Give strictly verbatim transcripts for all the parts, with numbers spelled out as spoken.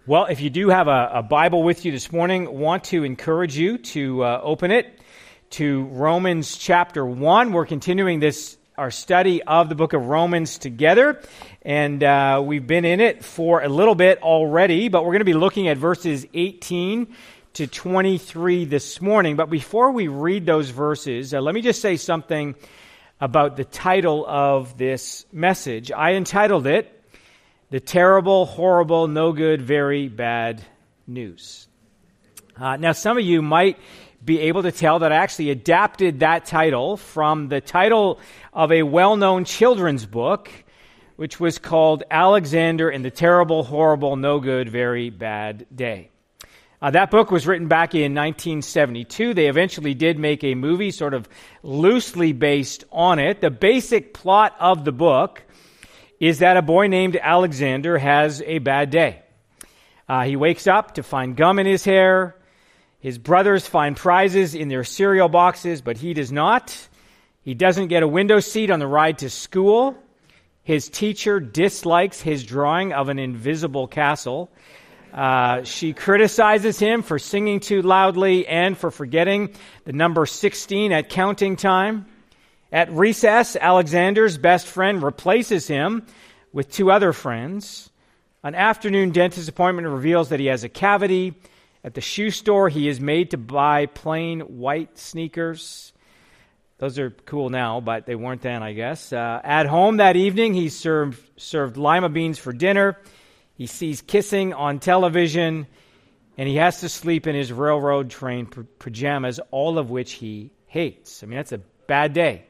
Well, if you do have a, a Bible with you this morning, want to encourage you to uh, open it to Romans chapter one. We're continuing this our study of the book of Romans together, and uh, we've been in it for a little bit already, but we're going to be looking at verses eighteen to twenty-three this morning. But before we read those verses, uh, let me just say something about the title of this message. I entitled it, The Terrible, Horrible, No Good, Very Bad News. Uh, now, some of you might be able to tell that I actually adapted that title from the title of a well-known children's book, which was called Alexander and the Terrible, Horrible, No Good, Very Bad Day. Uh, that book was written back in nineteen seventy-two. They eventually did make a movie sort of loosely based on it. The basic plot of the book is that a boy named Alexander has a bad day. Uh, he wakes up to find gum in his hair. His brothers find prizes in their cereal boxes, but he does not. He doesn't get a window seat on the ride to school. His teacher dislikes his drawing of an invisible castle. Uh, she criticizes him for singing too loudly and for forgetting the number sixteen at counting time. At recess, Alexander's best friend replaces him with two other friends. An afternoon dentist appointment reveals that he has a cavity. At the shoe store, he is made to buy plain white sneakers. Those are cool now, but they weren't then, I guess. Uh, at home that evening, he's served, served lima beans for dinner. He sees kissing on television, and he has to sleep in his railroad train p- pajamas, all of which he hates. I mean, that's a bad day.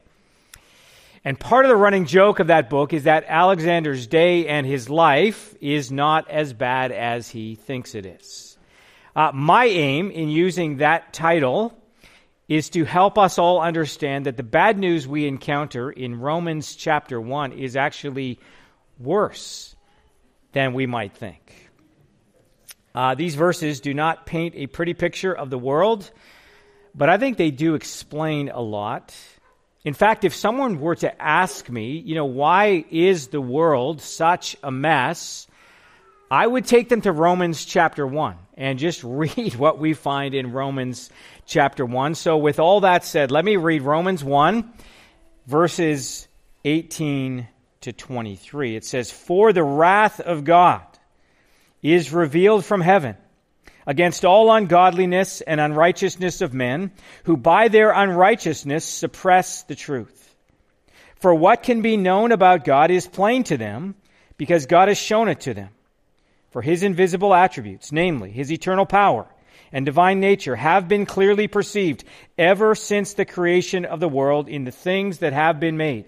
And part of the running joke of that book is that Alexander's day and his life is not as bad as he thinks it is. Uh, my aim in using that title is to help us all understand that the bad news we encounter in Romans chapter one is actually worse than we might think. Uh, these verses do not paint a pretty picture of the world, but I think they do explain a lot. In fact, if someone were to ask me, you know, why is the world such a mess, I would take them to Romans chapter one and just read what we find in Romans chapter one. So with all that said, let me read Romans one, verses eighteen to twenty-three. It says, "For the wrath of God is revealed from heaven against all ungodliness and unrighteousness of men, who by their unrighteousness suppress the truth. For what can be known about God is plain to them, because God has shown it to them. For his invisible attributes, namely his eternal power and divine nature, have been clearly perceived ever since the creation of the world in the things that have been made.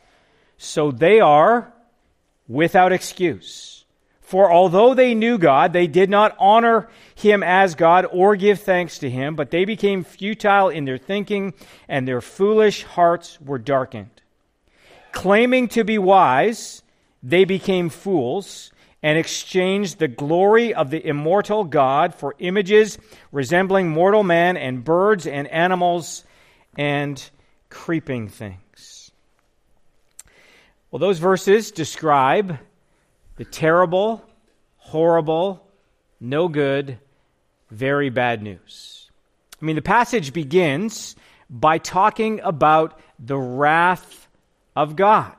So they are without excuse. For although they knew God, they did not honor him as God or give thanks to him, but they became futile in their thinking, and their foolish hearts were darkened. Claiming to be wise, they became fools and exchanged the glory of the immortal God for images resembling mortal man and birds and animals and creeping things." Well, those verses describe the terrible, horrible, no good, very bad news. I mean, the passage begins by talking about the wrath of God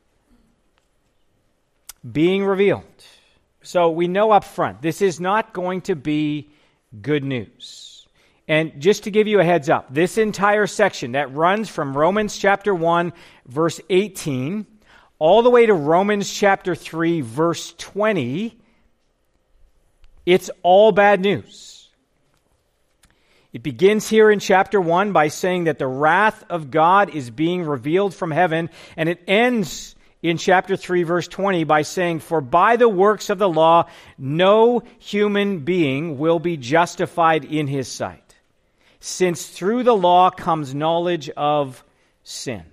being revealed. So we know up front, this is not going to be good news. And just to give you a heads up, this entire section that runs from Romans chapter one, verse eighteen, all the way to Romans chapter three, verse twenty, it's all bad news. It begins here in chapter one by saying that the wrath of God is being revealed from heaven, and it ends in chapter three, verse twenty by saying, "For by the works of the law, no human being will be justified in his sight, since through the law comes knowledge of sin."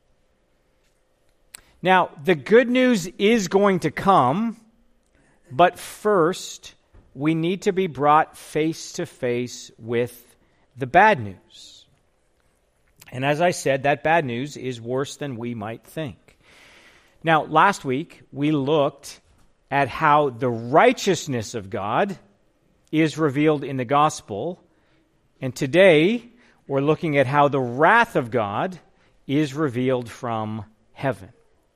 Now, the good news is going to come, but first, we need to be brought face to face with the bad news. And as I said, that bad news is worse than we might think. Now, last week, we looked at how the righteousness of God is revealed in the gospel. And today, we're looking at how the wrath of God is revealed from heaven.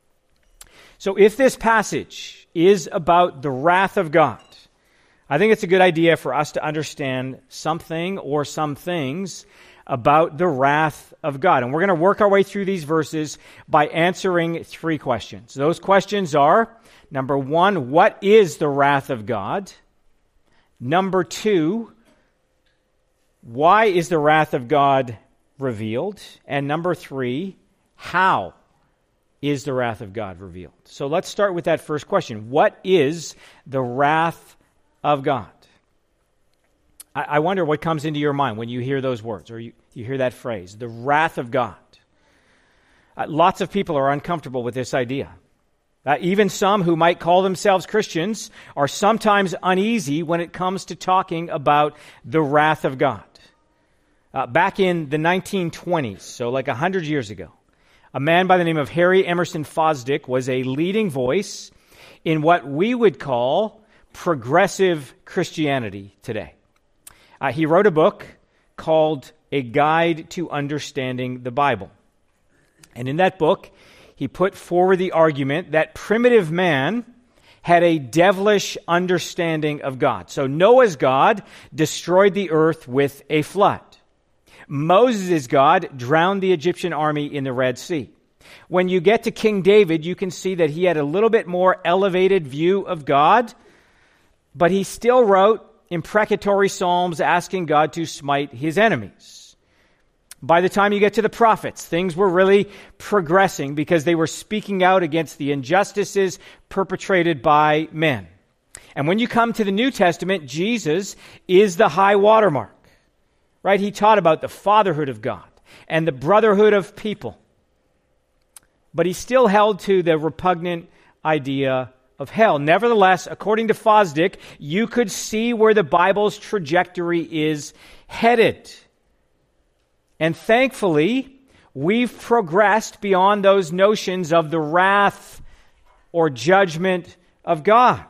So if this passage is about the wrath of God, I think it's a good idea for us to understand something or some things about the wrath of God. And we're going to work our way through these verses by answering three questions. Those questions are, number one, what is the wrath of God? Number two, why is the wrath of God revealed? And number three, how is the wrath of God revealed? So let's start with that first question. What is the wrath of God? I, I wonder what comes into your mind when you hear those words or you, you hear that phrase, the wrath of God. Uh, lots of people are uncomfortable with this idea. Uh, even some who might call themselves Christians are sometimes uneasy when it comes to talking about the wrath of God. Uh, back in the nineteen twenties, so like one hundred years ago, a man by the name of Harry Emerson Fosdick was a leading voice in what we would call progressive Christianity today. Uh, he wrote a book called A Guide to Understanding the Bible. And in that book, he put forward the argument that primitive man had a devilish understanding of God. So Noah's God destroyed the earth with a flood. Moses' God drowned the Egyptian army in the Red Sea. When you get to King David, you can see that he had a little bit more elevated view of God, but he still wrote imprecatory psalms asking God to smite his enemies. By the time you get to the prophets, things were really progressing because they were speaking out against the injustices perpetrated by men. And when you come to the New Testament, Jesus is the high watermark, right? He taught about the fatherhood of God and the brotherhood of people. But he still held to the repugnant idea of hell. Nevertheless, according to Fosdick, you could see where the Bible's trajectory is headed. And thankfully, we've progressed beyond those notions of the wrath or judgment of God.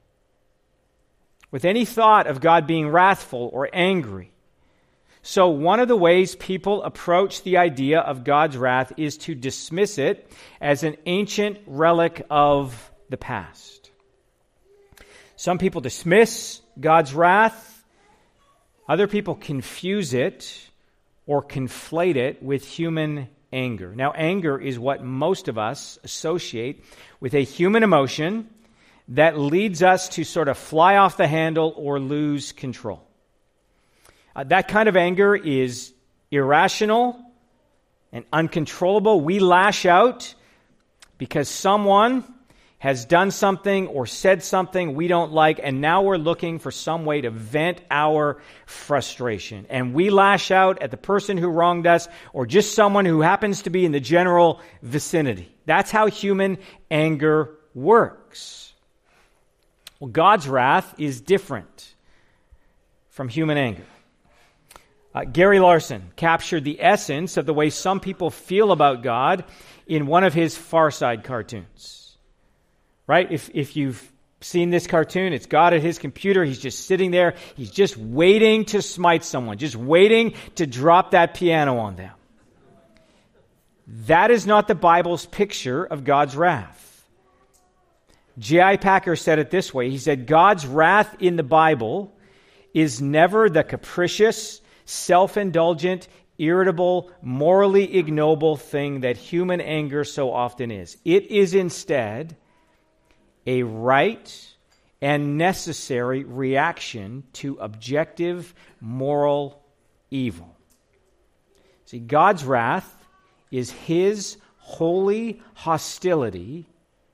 With any thought of God being wrathful or angry. So one of the ways people approach the idea of God's wrath is to dismiss it as an ancient relic of the past. Some people dismiss God's wrath. Other people confuse it or conflate it with human anger. Now, anger is what most of us associate with a human emotion that leads us to sort of fly off the handle or lose control. Uh, that kind of anger is irrational and uncontrollable. We lash out because someone has done something or said something we don't like, and now we're looking for some way to vent our frustration. And we lash out at the person who wronged us or just someone who happens to be in the general vicinity. That's how human anger works. Well, God's wrath is different from human anger. Uh, Gary Larson captured the essence of the way some people feel about God in one of his Far Side cartoons. Right? If if you've seen this cartoon, it's God at his computer. He's just sitting there. He's just waiting to smite someone, just waiting to drop that piano on them. That is not the Bible's picture of God's wrath. J I Packer said it this way. He said, God's wrath in the Bible is never the capricious, self-indulgent, irritable, morally ignoble thing that human anger so often is. It is instead a right and necessary reaction to objective moral evil. See, God's wrath is His holy hostility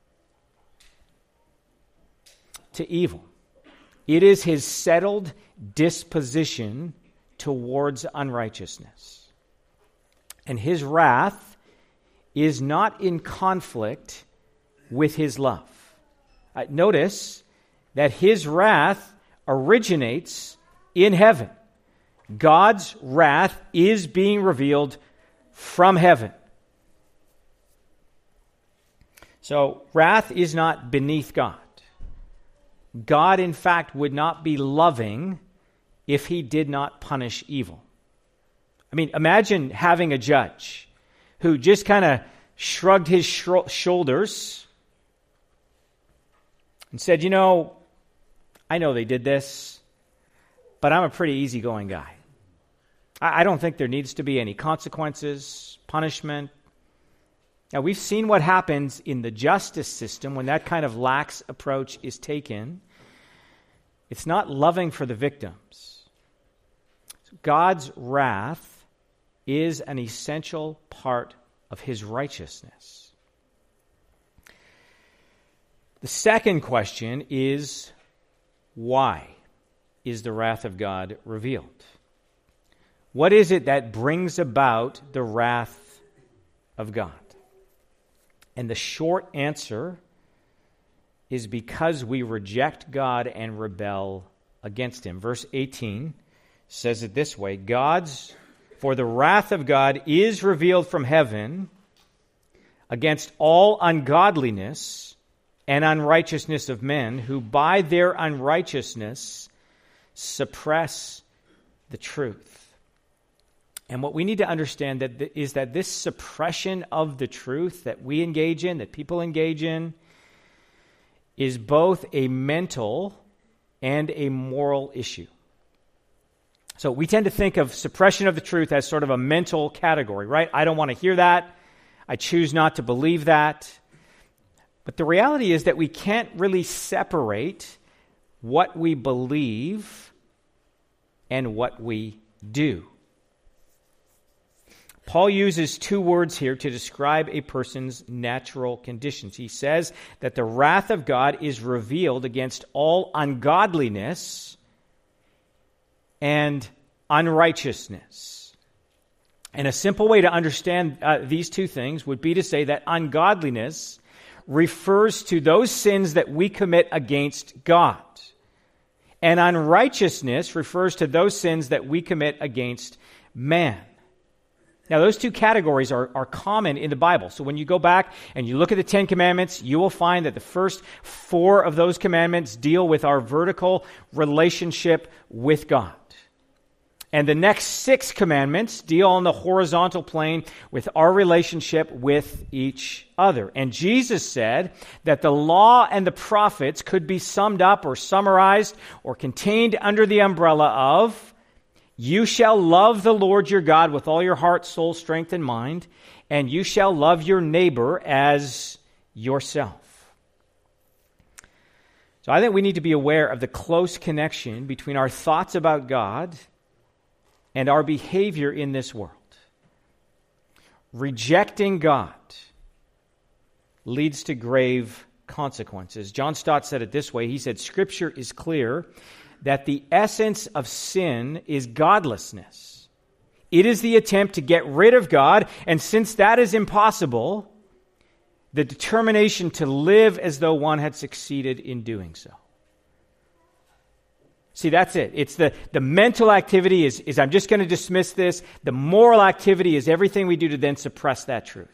to evil. It is His settled disposition towards unrighteousness. And His wrath is not in conflict with His love. Uh, notice that His wrath originates in heaven. God's wrath is being revealed from heaven. So, wrath is not beneath God. God, in fact, would not be loving if he did not punish evil. I mean, imagine having a judge who just kind of shrugged his sh- shoulders and said, you know, I know they did this, but I'm a pretty easygoing guy. I, I don't think there needs to be any consequences, punishment. Now, we've seen what happens in the justice system when that kind of lax approach is taken. It's not loving for the victims. God's wrath is an essential part of his righteousness. The second question is, why is the wrath of God revealed? What is it that brings about the wrath of God? And the short answer is because we reject God and rebel against him. Verse eighteen says it this way, God's, for the wrath of God is revealed from heaven against all ungodliness and unrighteousness of men who by their unrighteousness suppress the truth. And what we need to understand that th- is that this suppression of the truth that we engage in, that people engage in, is both a mental and a moral issue. So we tend to think of suppression of the truth as sort of a mental category, right? I don't want to hear that. I choose not to believe that. But the reality is that we can't really separate what we believe and what we do. Paul uses two words here to describe a person's natural conditions. He says that the wrath of God is revealed against all ungodliness and unrighteousness. And a simple way to understand uh, these two things would be to say that ungodliness refers to those sins that we commit against God. And unrighteousness refers to those sins that we commit against man. Now, those two categories are, are common in the Bible. So when you go back and you look at the Ten Commandments, you will find that the first four of those commandments deal with our vertical relationship with God. And the next six commandments deal on the horizontal plane with our relationship with each other. And Jesus said that the law and the prophets could be summed up or summarized or contained under the umbrella of, you shall love the Lord your God with all your heart, soul, strength, and mind, and you shall love your neighbor as yourself. So I think we need to be aware of the close connection between our thoughts about God and our behavior in this world. Rejecting God leads to grave consequences. John Stott said it this way. He said, Scripture is clear that the essence of sin is godlessness. It is the attempt to get rid of God, and since that is impossible, the determination to live as though one had succeeded in doing so. See, that's it. It's the, the mental activity is, is I'm just going to dismiss this. The moral activity is everything we do to then suppress that truth.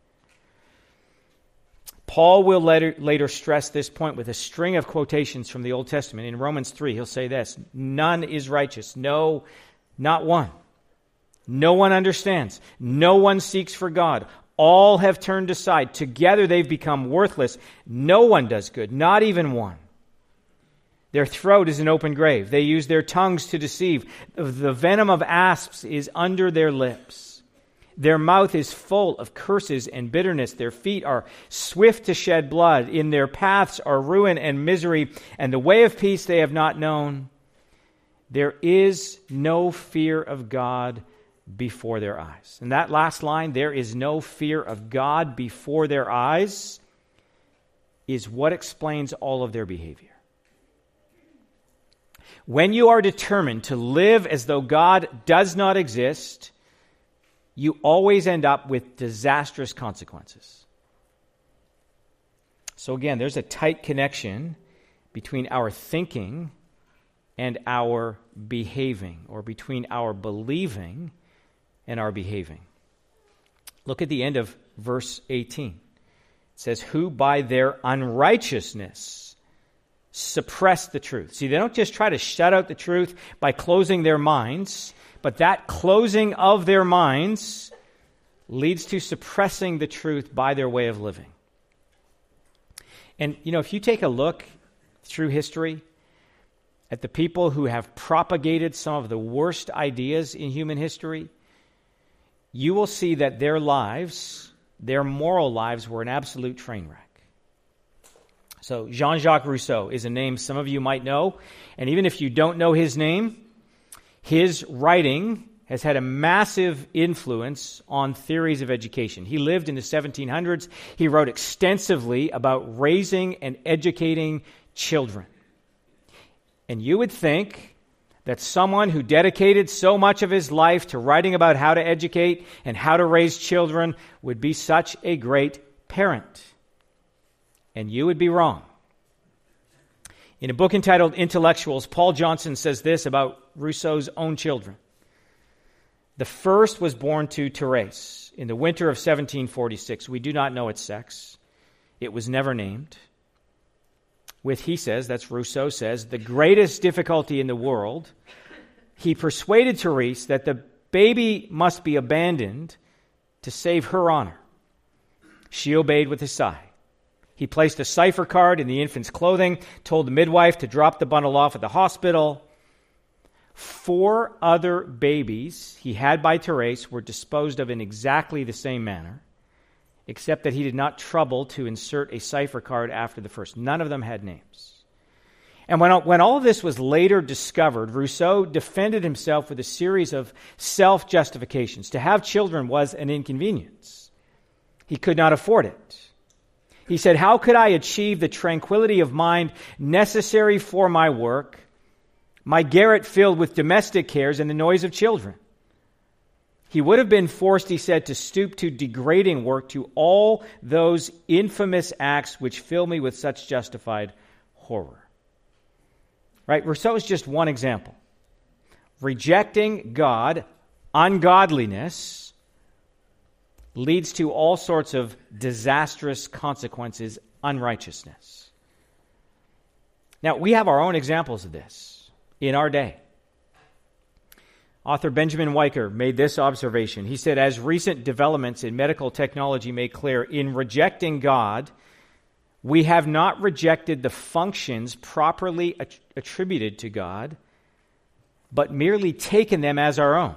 Paul will later, later stress this point with a string of quotations from the Old Testament. In Romans three, he'll say this, none is righteous. No, not one. No one understands. No one seeks for God. All have turned aside. Together they've become worthless. No one does good, not even one. Their throat is an open grave. They use their tongues to deceive. The venom of asps is under their lips. Their mouth is full of curses and bitterness. Their feet are swift to shed blood. In their paths are ruin and misery, and the way of peace they have not known. There is no fear of God before their eyes. And that last line, there is no fear of God before their eyes, is what explains all of their behavior. When you are determined to live as though God does not exist, you always end up with disastrous consequences. So again, there's a tight connection between our thinking and our behaving, or between our believing and our behaving. Look at the end of verse eighteen. It says, who by their unrighteousness suppress the truth. See, they don't just try to shut out the truth by closing their minds, but that closing of their minds leads to suppressing the truth by their way of living. And, you know, if you take a look through history at the people who have propagated some of the worst ideas in human history, you will see that their lives, their moral lives, were an absolute train wreck. So Jean-Jacques Rousseau is a name some of you might know, and even if you don't know his name, his writing has had a massive influence on theories of education. He lived in the seventeen hundreds. He wrote extensively about raising and educating children. And you would think that someone who dedicated so much of his life to writing about how to educate and how to raise children would be such a great parent. And you would be wrong. In a book entitled Intellectuals, Paul Johnson says this about Rousseau's own children. The first was born to Thérèse in the winter of seventeen forty-six. We do not know its sex. It was never named. With, he says, that's Rousseau says, the greatest difficulty in the world, he persuaded Thérèse that the baby must be abandoned to save her honor. She obeyed with a sigh. He placed a cipher card in the infant's clothing, told the midwife to drop the bundle off at the hospital. Four other babies he had by Thérèse were disposed of in exactly the same manner, except that he did not trouble to insert a cipher card after the first. None of them had names. And when, when all of this was later discovered, Rousseau defended himself with a series of self-justifications. To have children was an inconvenience. He could not afford it. He said, "How could I achieve the tranquility of mind necessary for my work, my garret filled with domestic cares and the noise of children?" He would have been forced, he said, to stoop to degrading work, to all those infamous acts which fill me with such justified horror. Right? Rousseau is just one example. Rejecting God, ungodliness, leads to all sorts of disastrous consequences, unrighteousness. Now, we have our own examples of this in our day. Author Benjamin Weicker made this observation. He said, as recent developments in medical technology make clear, in rejecting God, we have not rejected the functions properly att- attributed to God, but merely taken them as our own.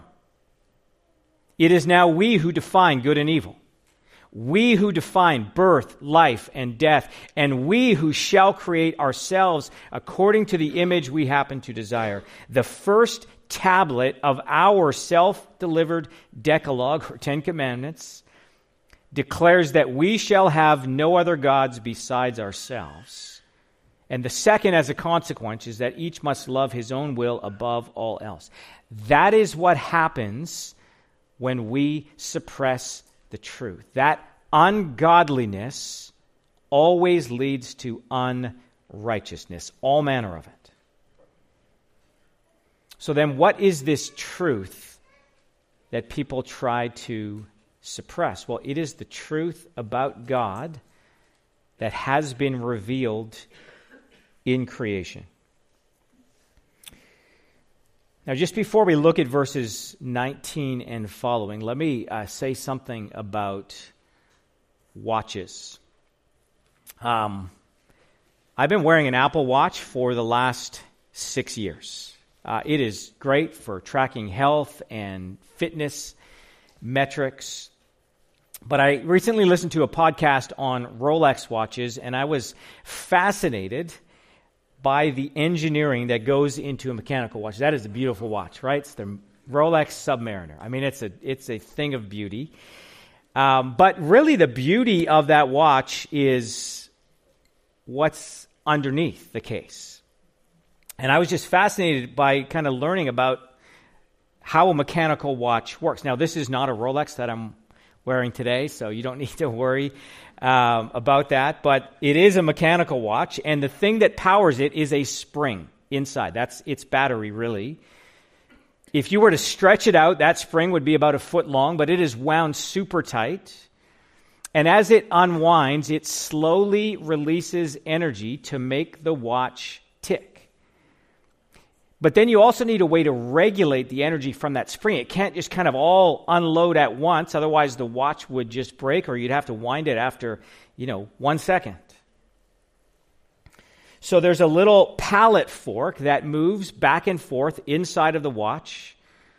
It is now we who define good and evil. We who define birth, life, and death, and we who shall create ourselves according to the image we happen to desire. The first tablet of our self-delivered Decalogue, or Ten Commandments, declares that we shall have no other gods besides ourselves. And the second, as a consequence, is that each must love his own will above all else. That is what happens when we suppress the truth. That ungodliness always leads to unrighteousness, all manner of it. So then, what is this truth that people try to suppress? Well, it is the truth about God that has been revealed in creation. Now, just before we look at verses nineteen and following, let me uh, say something about watches. Um, I've been wearing an Apple Watch for the last six years. Uh, it is great for tracking health and fitness metrics. But I recently listened to a podcast on Rolex watches, and I was fascinated by the engineering that goes into a mechanical watch. That is a beautiful watch, right? It's the Rolex Submariner. I mean, it's a it's a thing of beauty. Um, but really, the beauty of that watch is what's underneath the case. And I was just fascinated by kind of learning about how a mechanical watch works. Now, this is not a Rolex that I'm wearing today, so you don't need to worry um, about that. But it is a mechanical watch, and the thing that powers it is a spring inside. That's its battery, really. If you were to stretch it out, that spring would be about a foot long, but it is wound super tight. And as it unwinds, it slowly releases energy to make the watch tick. But then you also need a way to regulate the energy from that spring. It can't just kind of all unload at once, otherwise the watch would just break, or you'd have to wind it after, you know, one second. So there's a little pallet fork that moves back and forth inside of the watch.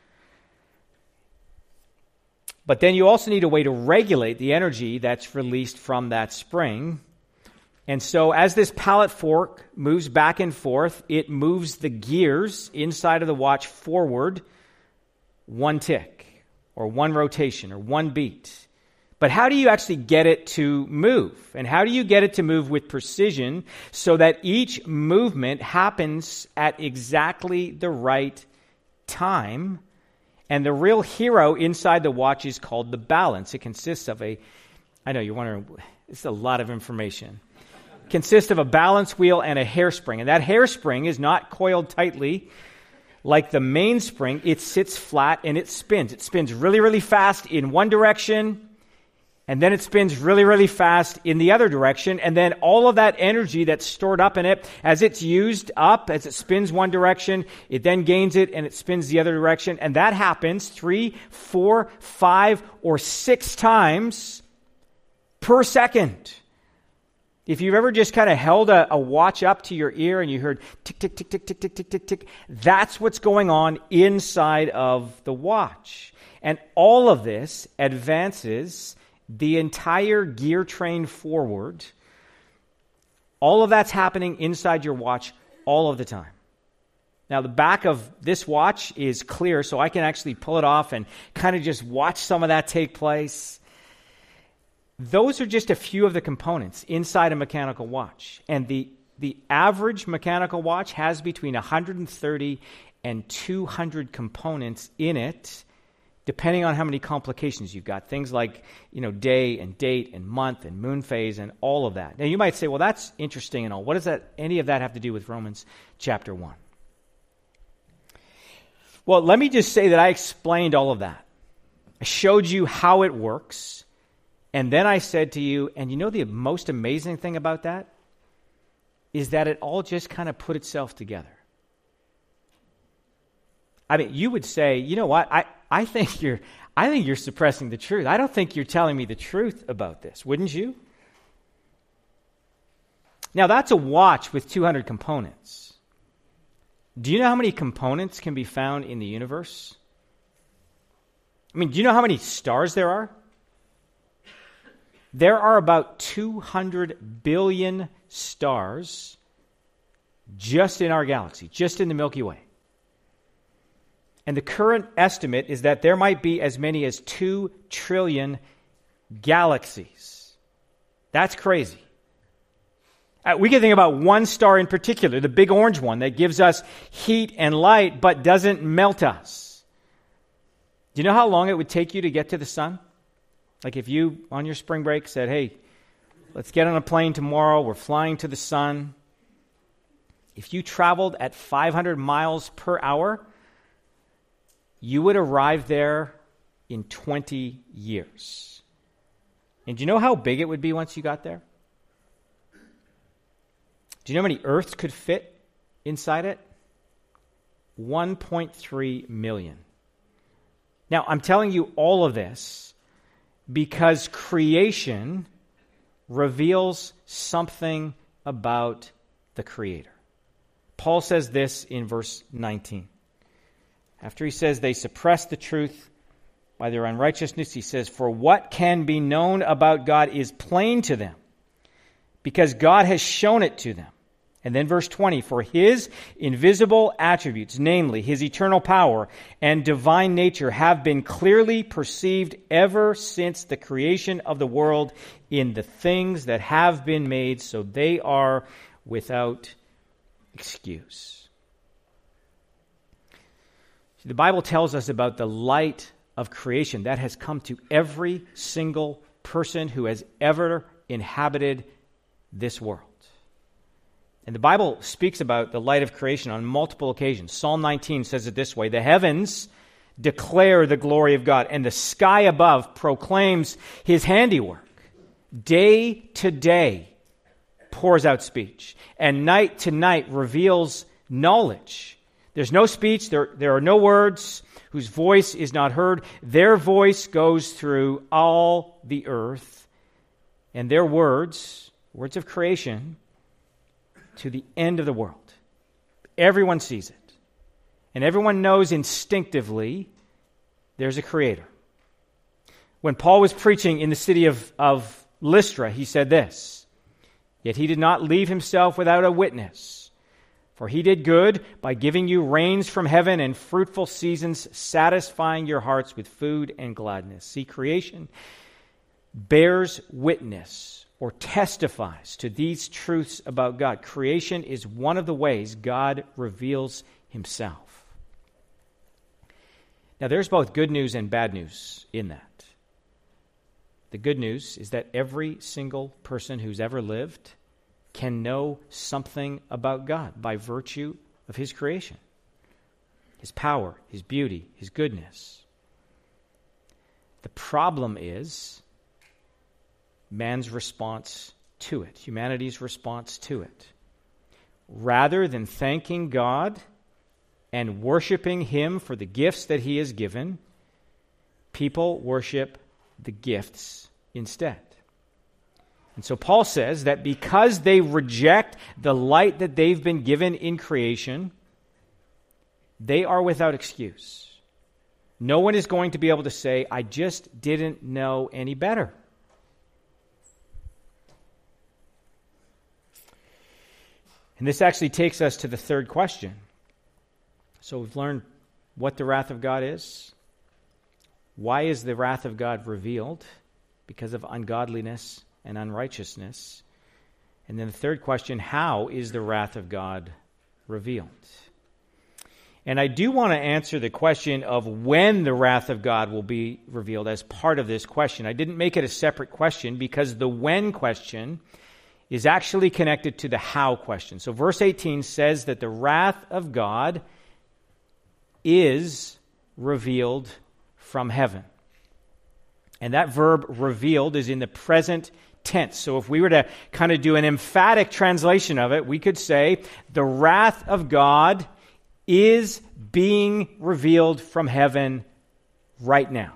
But then you also need a way to regulate the energy that's released from that spring. And so as this pallet fork moves back and forth, it moves the gears inside of the watch forward one tick, or one rotation, or one beat. But how do you actually get it to move? And how do you get it to move with precision so that each movement happens at exactly the right time? And the real hero inside the watch is called the balance. It consists of a, I know you're wondering, it's a lot of information. It consists of a balance wheel and a hairspring. And that hairspring is not coiled tightly like the mainspring. It sits flat and it spins. It spins really, really fast in one direction, and then it spins really, really fast in the other direction. And then all of that energy that's stored up in it, as it's used up, as it spins one direction, it then gains it and it spins the other direction. And that happens three, four, five, or six times per second. If you've ever just kind of held a, a watch up to your ear and you heard tick, tick, tick, tick, tick, tick, tick, tick, tick, that's what's going on inside of the watch. And all of this advances the entire gear train forward. All of that's happening inside your watch all of the time. Now, the back of this watch is clear, so I can actually pull it off and kind of just watch some of that take place. Those are just a few of the components inside a mechanical watch. And the, the average mechanical watch has between one hundred thirty and two hundred components in it, depending on how many complications you've got. Things like, you know, day and date and month and moon phase and all of that. Now, you might say, well, that's interesting and all. What does that, any of that have to do with Romans chapter one? Well, let me just say that I explained all of that. I showed you how it works. And then I said to you, and you know the most amazing thing about that? Is that it all just kind of put itself together. I mean, you would say, you know what, I, I think you're I think you're suppressing the truth. I don't think you're telling me the truth about this, wouldn't you? Now, that's a watch with two hundred components. Do you know how many components can be found in the universe? I mean, do you know how many stars there are? There are about two hundred billion stars just in our galaxy, just in the Milky Way. And the current estimate is that there might be as many as two trillion galaxies. That's crazy. Uh, we can think about one star in particular, the big orange one that gives us heat and light but doesn't melt us. Do you know how long it would take you to get to the sun? Like if you, on your spring break, said, hey, let's get on a plane tomorrow, we're flying to the sun. If you traveled at five hundred miles per hour, you would arrive there in twenty years. And do you know how big it would be once you got there? Do you know how many Earths could fit inside it? one point three million. Now, I'm telling you all of this because creation reveals something about the Creator. Paul says this in verse nineteen. After he says they suppress the truth by their unrighteousness, he says, for what can be known about God is plain to them, because God has shown it to them. And then verse twenty, for his invisible attributes, namely his eternal power and divine nature, have been clearly perceived ever since the creation of the world in the things that have been made, so they are without excuse. The Bible tells us about the light of creation that has come to every single person who has ever inhabited this world. And the Bible speaks about the light of creation on multiple occasions. Psalm nineteen says it this way, the heavens declare the glory of God, and the sky above proclaims his handiwork. day to day pours out speech, and night to night reveals knowledge. There's no speech, there, there are no words whose voice is not heard. Their voice goes through all the earth, and their words, words of creation, to the end of the world. Everyone sees it, and everyone knows instinctively there's a creator. When Paul was preaching in the city of, of Lystra, he said this, "Yet he did not leave himself without a witness. For he did good by giving you rains from heaven and fruitful seasons, satisfying your hearts with food and gladness." See, creation bears witness or testifies to these truths about God. Creation is one of the ways God reveals himself. Now, there's both good news and bad news in that. The good news is that every single person who's ever lived can know something about God by virtue of his creation, his power, his beauty, his goodness. The problem is man's response to it, humanity's response to it. Rather than thanking God and worshiping him for the gifts that he has given, people worship the gifts instead. And so Paul says that because they reject the light that they've been given in creation, they are without excuse. No one is going to be able to say, "I just didn't know any better." And this actually takes us to the third question. So we've learned what the wrath of God is. Why is the wrath of God revealed? Because of ungodliness and unrighteousness. And then the third question, how is the wrath of God revealed? And I do want to answer the question of when the wrath of God will be revealed as part of this question. I didn't make it a separate question because the when question is actually connected to the how question. So verse eighteen says that the wrath of God is revealed from heaven. And that verb revealed is in the present tense. So if we were to kind of do an emphatic translation of it, we could say the wrath of God is being revealed from heaven right now.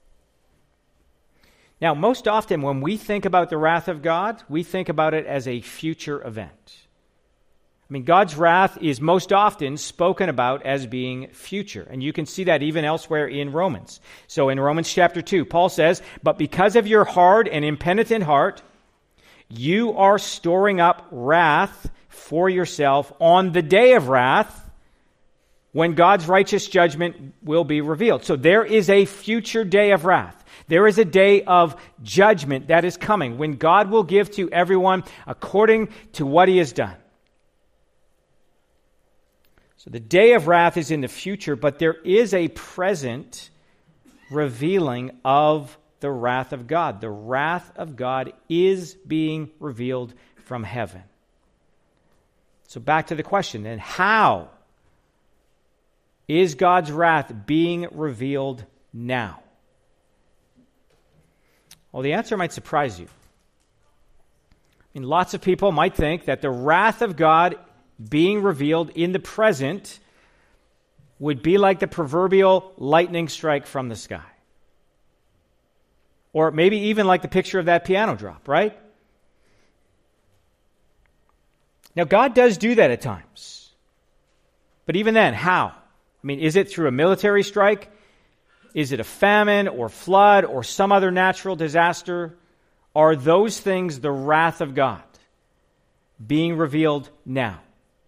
Now, most often when we think about the wrath of God, we think about it as a future event. I mean, God's wrath is most often spoken about as being future. And you can see that even elsewhere in Romans. So in Romans chapter two, Paul says, "But because of your hard and impenitent heart, you are storing up wrath for yourself on the day of wrath when God's righteous judgment will be revealed." So there is a future day of wrath. There is a day of judgment that is coming when God will give to everyone according to what he has done. So the day of wrath is in the future, but there is a present revealing of the wrath of God. The wrath of God is being revealed from heaven. So back to the question then, how is God's wrath being revealed now? Well, the answer might surprise you. I mean, lots of people might think that the wrath of God being revealed in the present would be like the proverbial lightning strike from the sky. Or maybe even like the picture of that piano drop, right? Now, God does do that at times. But even then, how? I mean, is it through a military strike? Is it a famine or flood or some other natural disaster? Are those things the wrath of God being revealed now?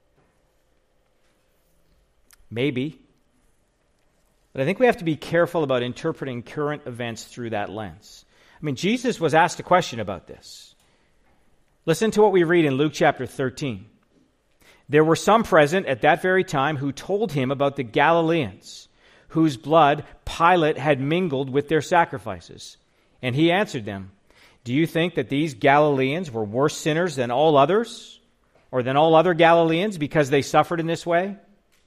Maybe. But I think we have to be careful about interpreting current events through that lens. I mean, Jesus was asked a question about this. Listen to what we read in Luke chapter thirteen. "There were some present at that very time who told him about the Galileans, whose blood Pilate had mingled with their sacrifices. And he answered them, 'Do you think that these Galileans were worse sinners than all others, or than all other Galileans because they suffered in this way?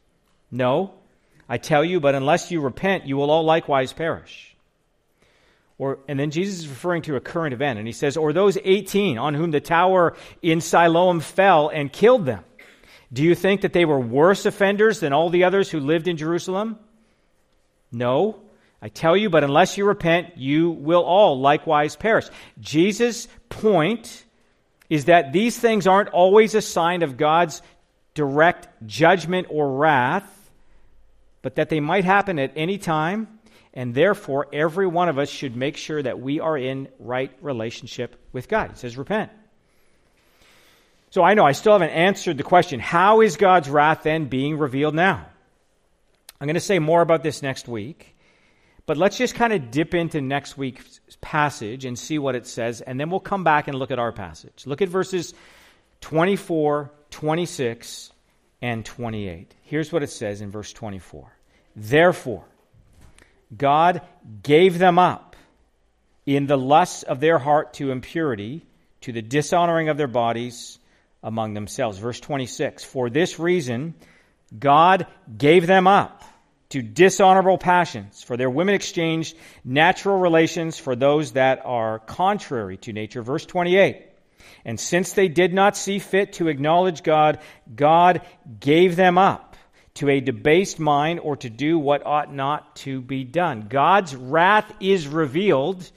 No, I tell you, but unless you repent, you will all likewise perish. Or, and then Jesus is referring to a current event, and he says, or those eighteen on whom the tower in Siloam fell and killed them. Do you think that they were worse offenders than all the others who lived in Jerusalem? No, I tell you, but unless you repent, you will all likewise perish. Jesus' point is that these things aren't always a sign of God's direct judgment or wrath, but that they might happen at any time. And therefore, every one of us should make sure that we are in right relationship with God. He says, repent. So I know I still haven't answered the question, how is God's wrath then being revealed now? I'm going to say more about this next week, but let's just kind of dip into next week's passage and see what it says, and then we'll come back and look at our passage. Look at verses twenty-four, twenty-six, and twenty-eight. Here's what it says in verse twenty-four. Therefore, God gave them up in the lusts of their heart to impurity, to the dishonoring of their bodies among themselves. Verse twenty-six, for this reason God gave them up to dishonorable passions, for their women exchanged natural relations for those that are contrary to nature. Verse twenty-eight, and since they did not see fit to acknowledge God, God gave them up to a debased mind, or to do what ought not to be done. God's wrath is revealed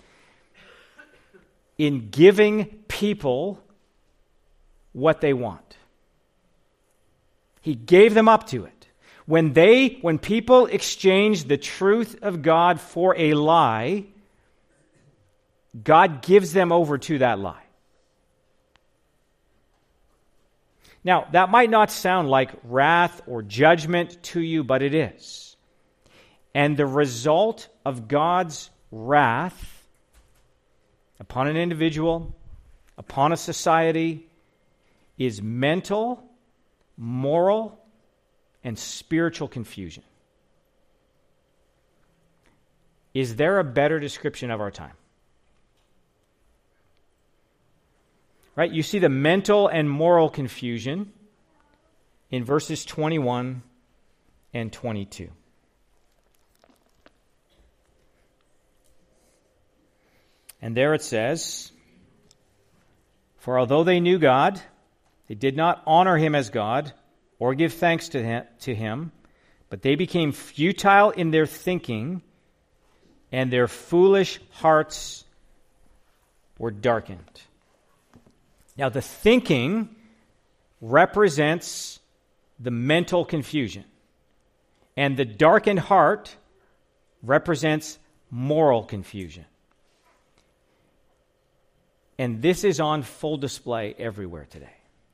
in giving people what they want. He gave them up to it. When they, when people exchange the truth of God for a lie, God gives them over to that lie. Now, that might not sound like wrath or judgment to you, but it is. And the result of God's wrath upon an individual, upon a society, is mental, moral, and spiritual confusion. Is there a better description of our time? Right? You see the mental and moral confusion in verses twenty-one and twenty-two. And there it says, for although they knew God, they did not honor him as God or give thanks to him, to him, but they became futile in their thinking, and their foolish hearts were darkened. Now, the thinking represents the mental confusion, and the darkened heart represents moral confusion. And this is on full display everywhere today.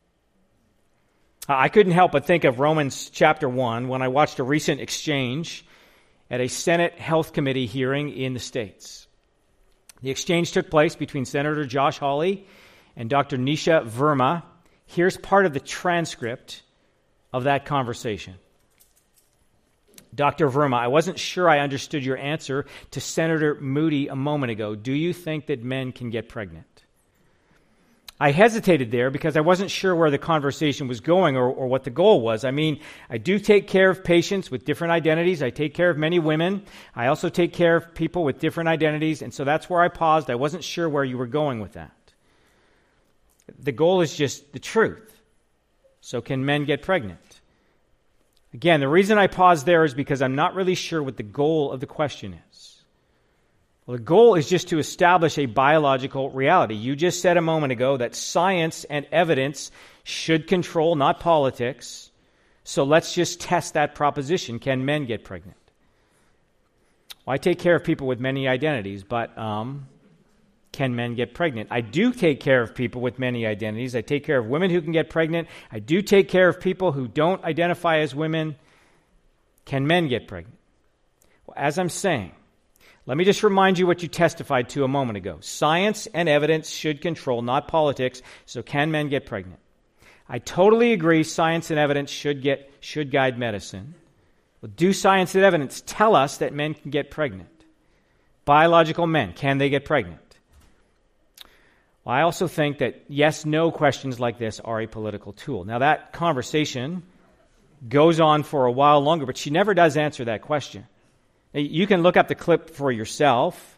I couldn't help but think of Romans chapter one when I watched a recent exchange at a Senate Health Committee hearing in the States. The exchange took place between Senator Josh Hawley and Doctor Nisha Verma. Here's part of the transcript of that conversation. Doctor Verma, I wasn't sure I understood your answer to Senator Moody a moment ago. Do you think that men can get pregnant? I hesitated there because I wasn't sure where the conversation was going or, or what the goal was. I mean, I do take care of patients with different identities. I take care of many women. I also take care of people with different identities. And so that's where I paused. I wasn't sure where you were going with that. The goal is just the truth. So can men get pregnant? Again, the reason I paused there is because I'm not really sure what the goal of the question is. Well, the goal is just to establish a biological reality. You just said a moment ago that science and evidence should control, not politics. So let's just test that proposition. Can men get pregnant? Well, I take care of people with many identities, but um, can men get pregnant? I do take care of people with many identities. I take care of women who can get pregnant. I do take care of people who don't identify as women. Can men get pregnant? Well, as I'm saying, let me just remind you what you testified to a moment ago. Science and evidence should control, not politics. So can men get pregnant? I totally agree science and evidence should get should guide medicine. Well, do science and evidence tell us that men can get pregnant? Biological men, can they get pregnant? Well, I also think that yes-no questions like this are a political tool. Now, that conversation goes on for a while longer, but she never does answer that question. You can look up the clip for yourself,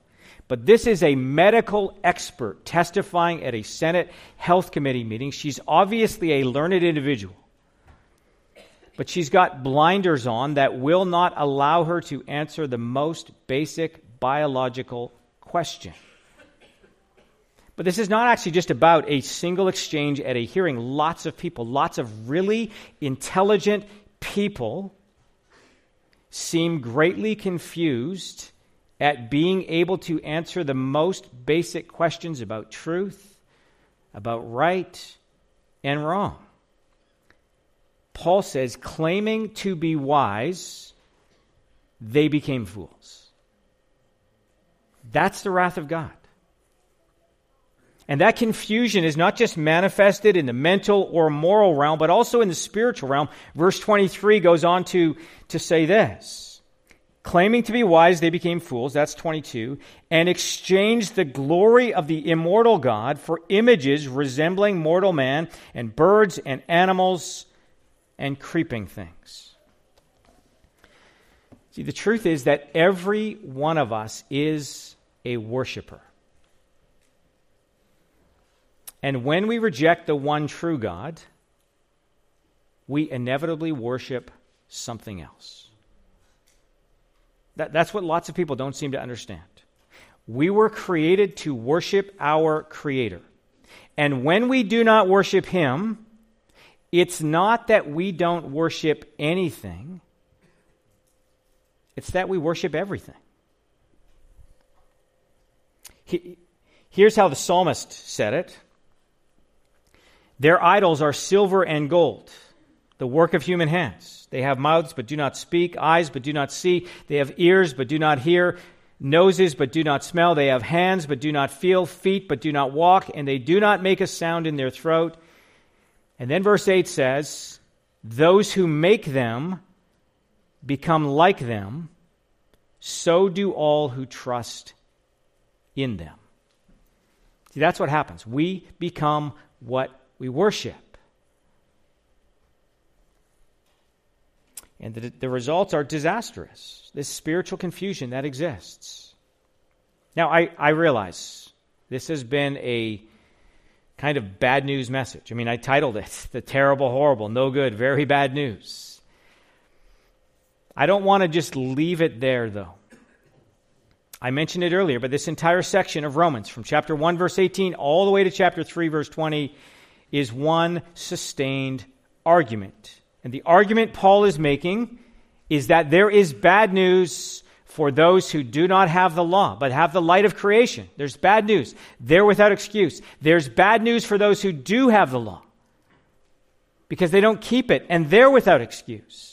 But this is a medical expert testifying at a Senate Health Committee meeting. She's obviously a learned individual. But she's got blinders on that will not allow her to answer the most basic biological question. But this is not actually just about a single exchange at a hearing. Lots of people, lots of really intelligent people seem greatly confused at being able to answer the most basic questions about truth, about right and wrong. Paul says, claiming to be wise, they became fools. That's the wrath of God. And that confusion is not just manifested in the mental or moral realm, but also in the spiritual realm. Verse twenty-three goes on to, to say this. Claiming to be wise, they became fools, that's twenty-two, and exchanged the glory of the immortal God for images resembling mortal man and birds and animals and creeping things. See, the truth is that every one of us is a worshiper. And when we reject the one true God, we inevitably worship something else. That, that's what lots of people don't seem to understand. We were created to worship our Creator. And when we do not worship Him, it's not that we don't worship anything. It's that we worship everything. He, here's how the psalmist said it. Their idols are silver and gold, the work of human hands. They have mouths but do not speak, eyes but do not see. They have ears but do not hear, noses but do not smell. They have hands but do not feel, feet but do not walk, and they do not make a sound in their throat. And then verse eight says, those who make them become like them, so do all who trust in them. See, that's what happens. We become what we worship. And the, the results are disastrous. This spiritual confusion that exists. Now, I, I realize this has been a kind of bad news message. I mean, I titled it, The Terrible, Horrible, No Good, Very Bad News. I don't want to just leave it there, though. I mentioned it earlier, but this entire section of Romans, from chapter one, verse eighteen, all the way to chapter three, verse twenty, is one sustained argument. And the argument Paul is making is that there is bad news for those who do not have the law, but have the light of creation. There's bad news. They're without excuse. There's bad news for those who do have the law, because they don't keep it, and they're without excuse.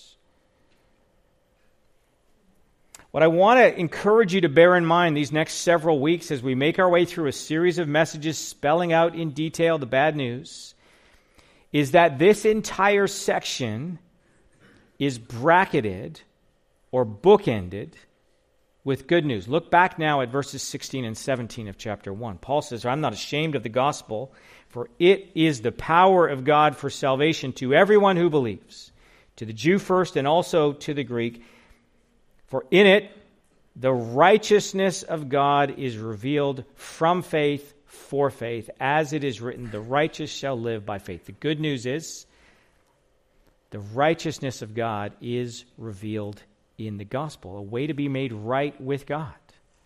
What I want to encourage you to bear in mind these next several weeks as we make our way through a series of messages spelling out in detail the bad news is that this entire section is bracketed or bookended with good news. Look back now at verses sixteen and seventeen of chapter one. Paul says, I'm not ashamed of the gospel, for it is the power of God for salvation to everyone who believes, to the Jew first and also to the Greek. For in it, the righteousness of God is revealed from faith for faith, as it is written, the righteous shall live by faith. The good news is, the righteousness of God is revealed in the gospel, a way to be made right with God.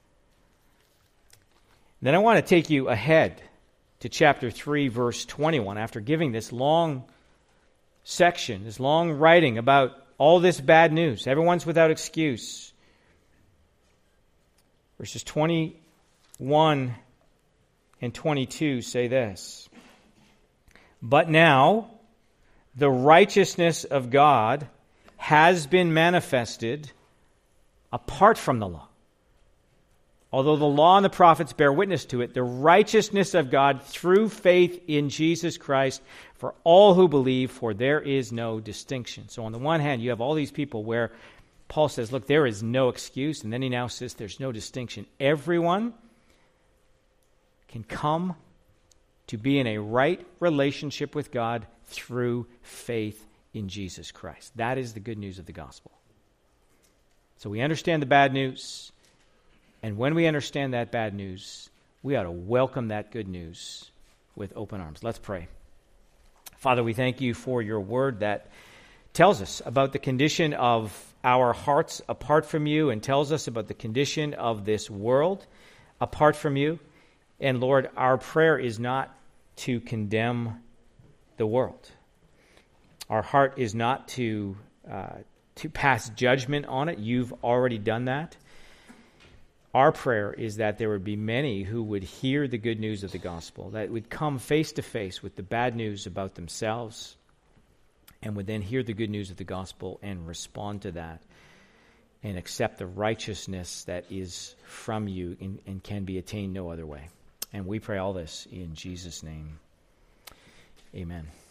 Then I want to take you ahead to chapter three, verse twenty-one, after giving this long section, this long writing about all this bad news. Everyone's without excuse. Verses twenty-one and twenty-two say this. But now, the righteousness of God has been manifested apart from the law. Although the law and the prophets bear witness to it, the righteousness of God through faith in Jesus Christ for all who believe, for there is no distinction. So on the one hand, you have all these people where Paul says, look, there is no excuse. And then he now says there's no distinction. Everyone can come to be in a right relationship with God through faith in Jesus Christ. That is the good news of the gospel. So we understand the bad news. And when we understand that bad news, we ought to welcome that good news with open arms. Let's pray. Father, we thank you for your word that tells us about the condition of our hearts apart from you and tells us about the condition of this world apart from you. And Lord, our prayer is not to condemn the world. Our heart is not to uh, to pass judgment on it. You've already done that. Our prayer is that there would be many who would hear the good news of the gospel, that would come face to face with the bad news about themselves, and would then hear the good news of the gospel and respond to that and accept the righteousness that is from you and, and can be attained no other way. And we pray all this in Jesus' name. Amen.